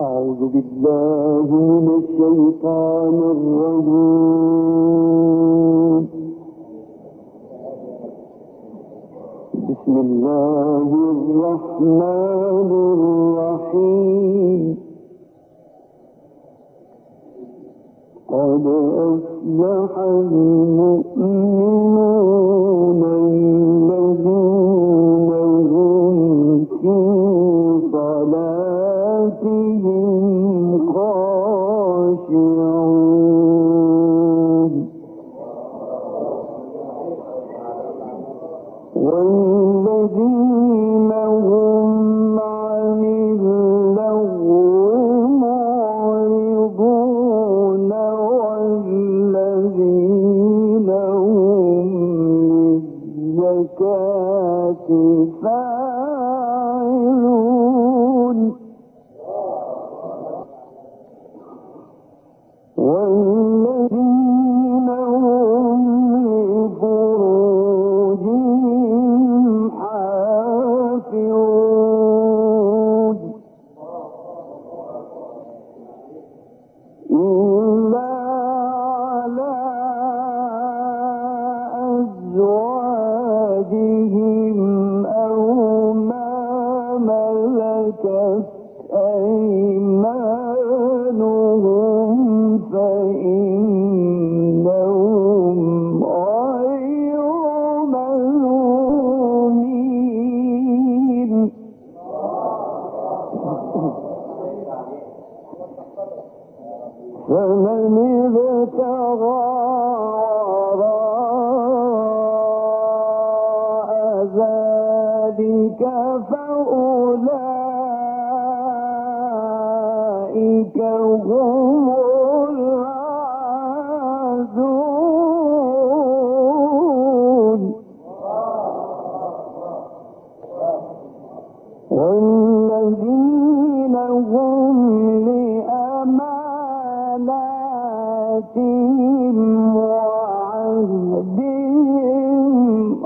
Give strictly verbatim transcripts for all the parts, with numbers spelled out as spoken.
أعوذ بالله من الشيطان الرجيم. بسم الله الرحمن الرحيم. قد أفلح المؤمنون الذين هم في صلاتهم خاشعون والذين هم عن اللغو معرضون والذين هم للزكاة فاعلون والذين هم لفروجهم حافظون إلا على أزواجهم أو ما ملكت أيمانهم فإنهم غير ملومين فمن ابتغى وراء ذلك فأولئك هم العادون والذين هم لأماناتهم وعهدهم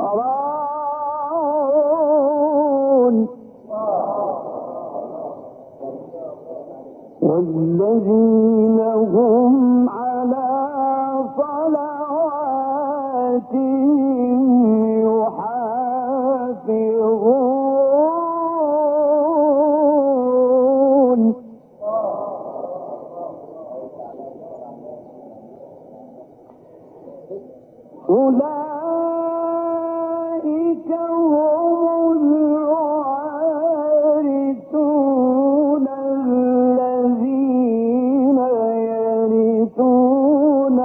راعون والذين هم على صلواتهم يحافظون أولئك هم الوارثون الذين يرثون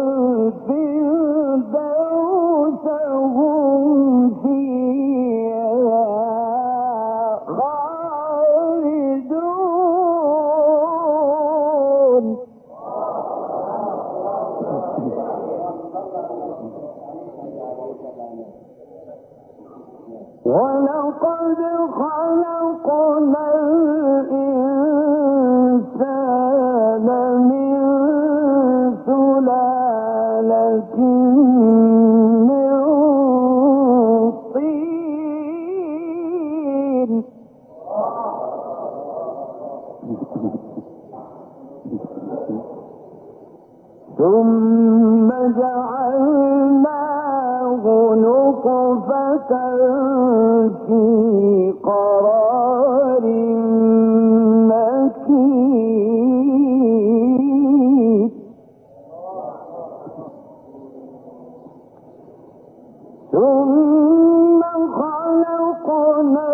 الفردوس هم فيها خالدون ولقد خلقنا الإنسان من سلالة من طين ثم جعلناه نطفة في قرار مكين ثم خلقنا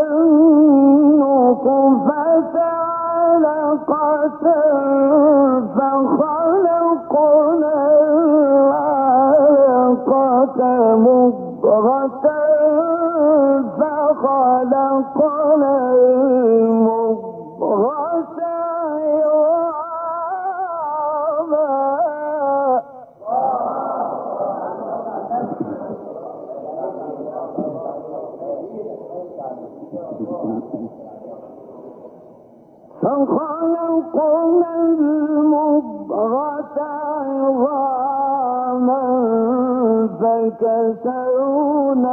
النطفة علقة فخلقنا العلقة مضغة فخلقنا المضغة عظاما فخلقنا المضغة عظاما فكسونا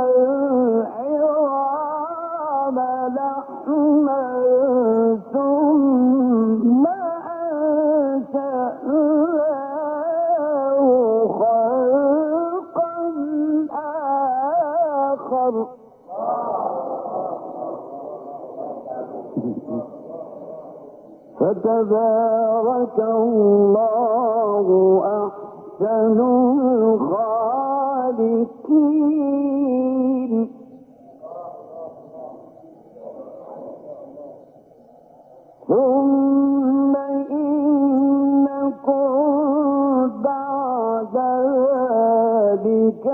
العظام لحما ثم فتبارك الله أحسن الخالقين. ثم إنكم بعد ذلك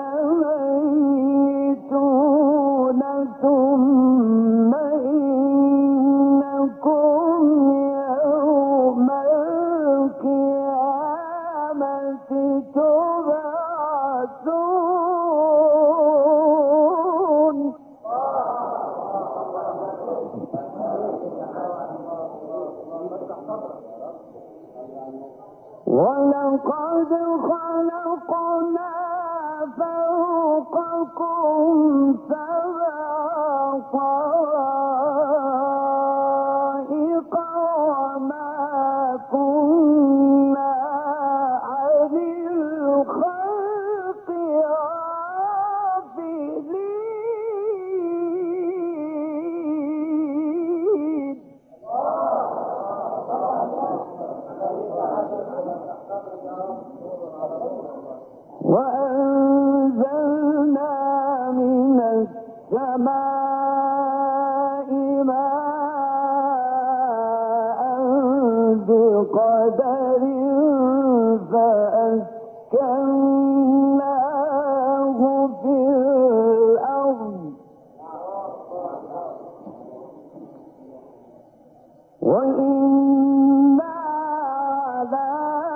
لميتون. ثم إنكم يوم القيامة تبعثون. ولقد خلقنا فوقكم سبع طرائق وما كنا عن الخلق غافلين. وأنزلنا من السماء ماء بقدر فأسكناه في الأرض. وإنا على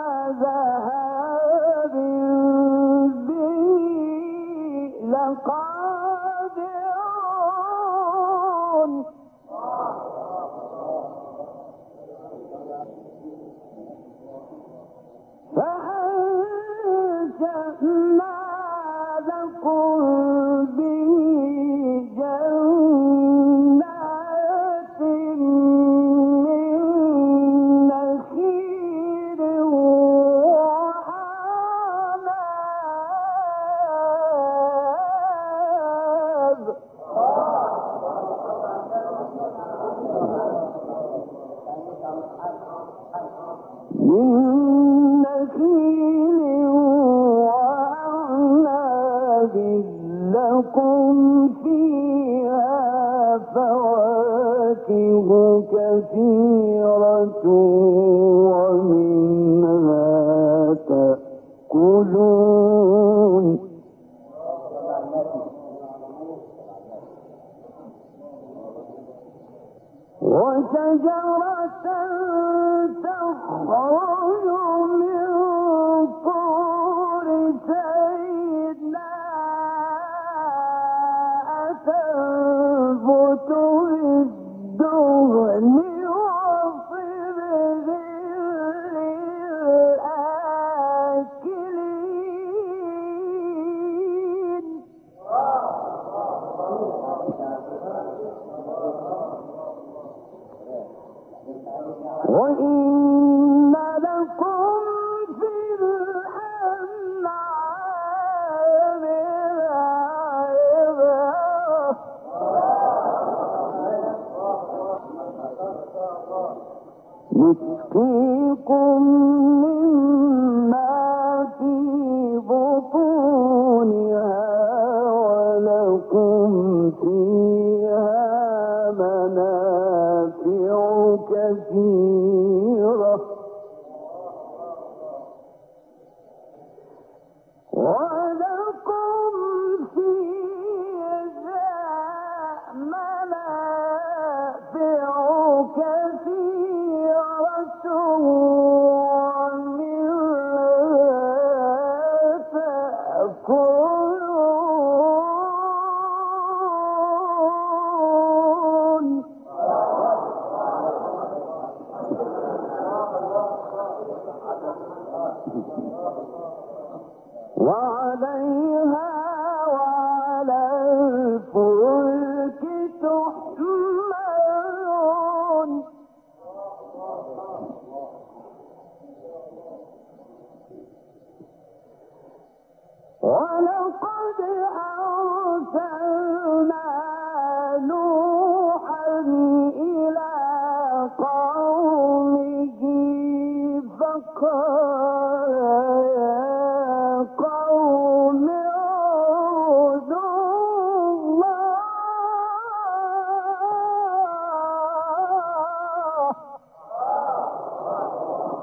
ذهاب به لقادرون. فأنشأنا لكم به جنات من نخيل وأعناب. من نخيل وأعناب لكم فيها فواكه كثيرة ومنها تأكلون. وشجرة تخرج من طور سيناء تنبت بالدهن وصبغ للآكلين. وإن لكم في الأنعام لعبرة. نسقيكم مما في بطونها ولكم فيها منافع كثيرة ولكم فيها منافع كثيرة ومنها تأكلون. وعليها وعلى الفلك تحملون. ولقد أرسلنا نوحا إلى قومه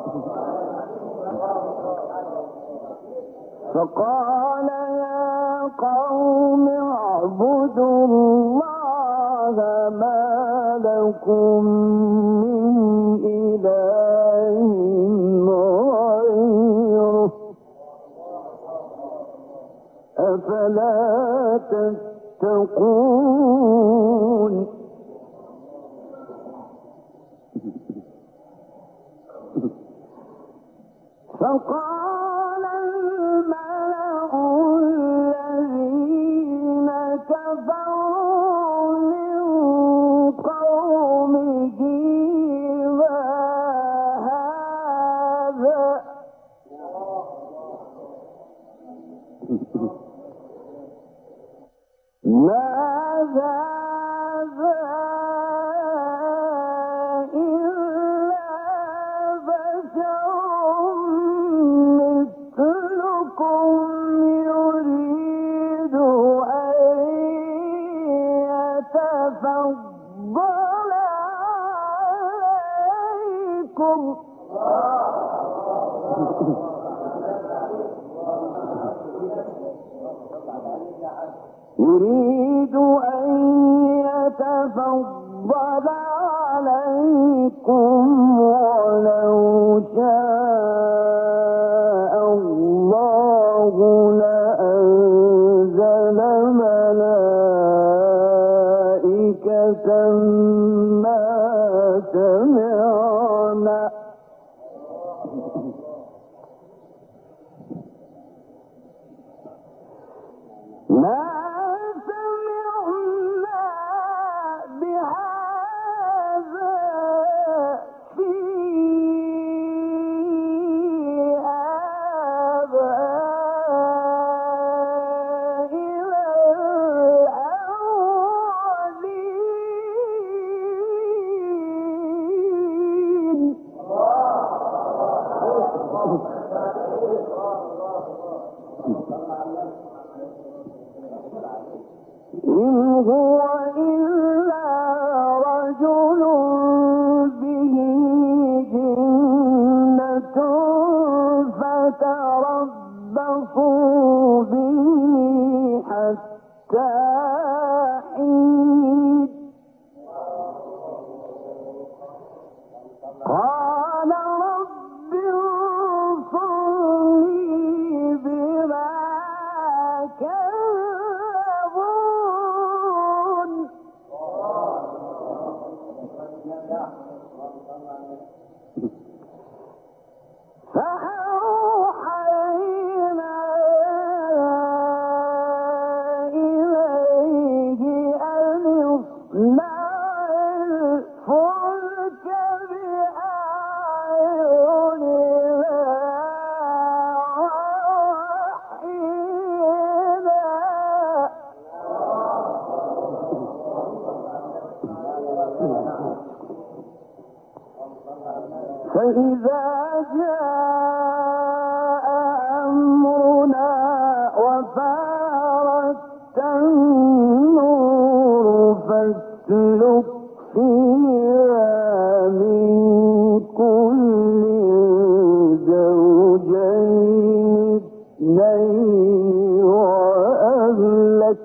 فقال يا قوم اعبدوا الله ما لكم من إله غيره أفلا تتقون. فقال الملأ الذين كفروا من قومه ما هذا ماذا هذا إلا بشر مثلكم يريد أن يتفضل عليكم يريد أن يتفضل عليكم ولو شاء الله لأنزل ملائكة ما سمعنا ما سمعنا بهذا في آبائنا الأولين. إن هو إلا رجل به جنة فتربصوا به حتى حين. قال رب انصرني بما كذبون. فأوحينا إليه أن اصنع الفلك بأعيننا ووحينا فإذا جاء أمرنا وفارت النور فاسلك فيها من كل زوجين اثنين وأهلك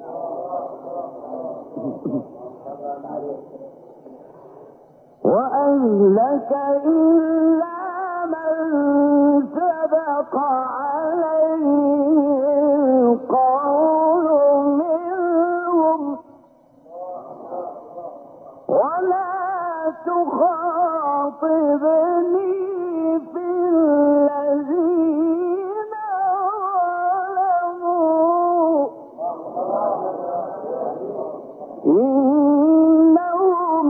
وأهلك إلا من سبق عليه القول منهم ولا تخاطبني في الذين ظلموا إنهم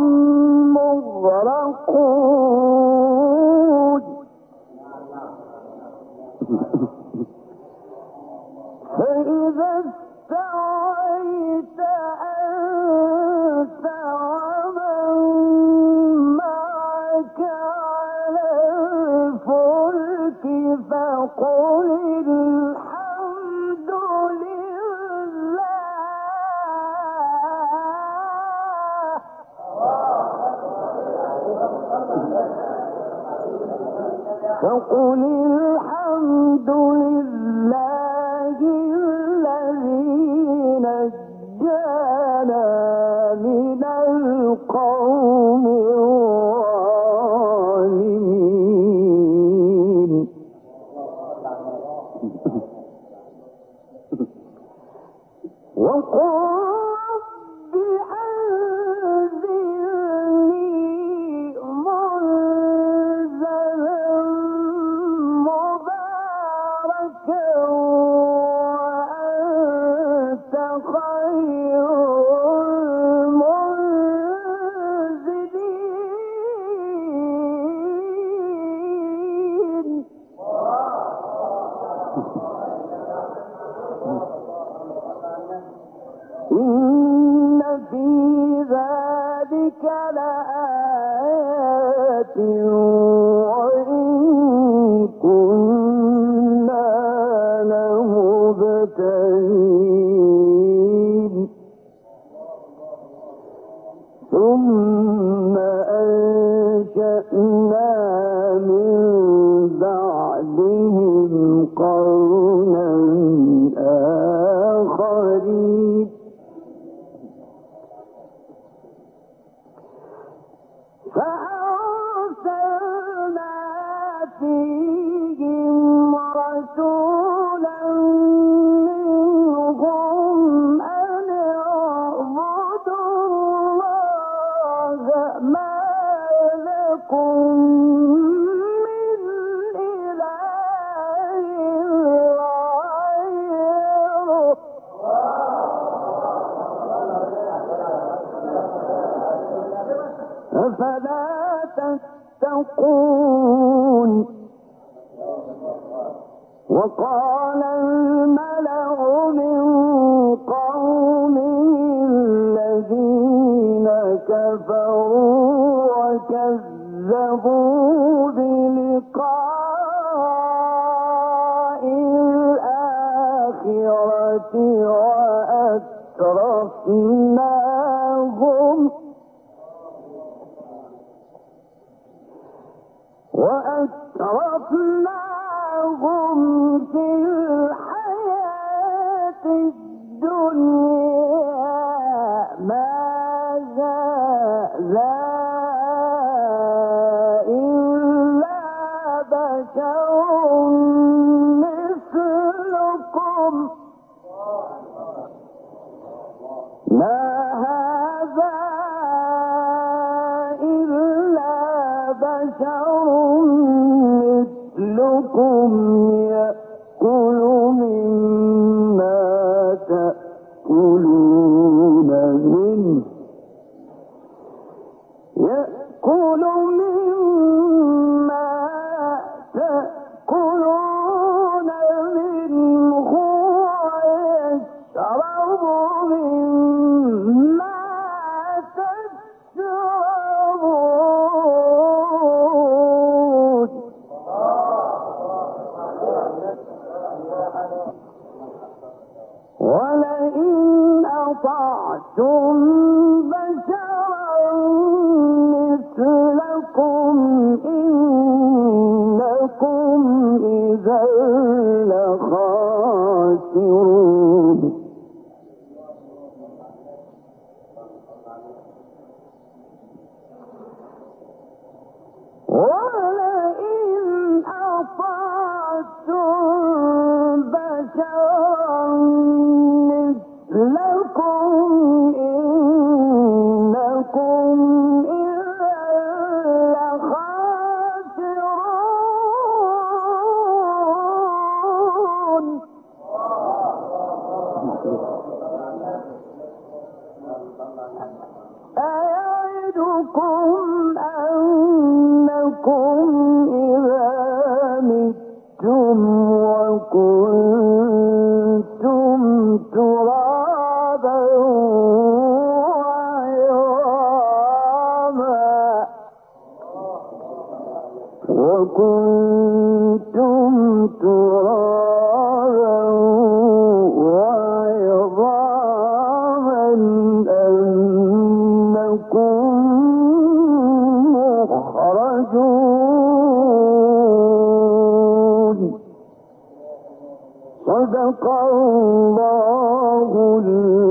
مغرقون. فإذا استويت أنت ومن معك على الفلك فقل الحمد لله فقل الحمد لله الذي نجانا من القوم الظالمين. وقل رب أنزلني منزلا مباركا وأنت خير المنزلين. إن في ذلك لآيات وإن كنا لمبتلين. ثم أنشأنا من بعدهم قرنا آخرين فأرسلنا فيهم رسولا منهم أن اعبدوا الله ما لكم من إله غيره أفلا تتقون. وقال الملأ من قومه الذين كفروا وكذبوا بلقاء الآخرة وأترفناهم وأترفناهم في الحياة الدنيا ما هذا إلا بشر مثلكم ما هذا إلا بشر مثلكم يأكل مما تأكلون منه يأكل مما تأكلون منه ويشرب مما تشربون. ولئن أطعتم بشرا مثلكم إنكم إذا لخاسرون. ولئن أطعتم بشرا مثلكم إنكم إذا لخاسرون. أيعدكم أنكم إذا متم وكنتم ترابا وعظاما وكنتم ترابا وعظاما أنكم مخرجون صدق الله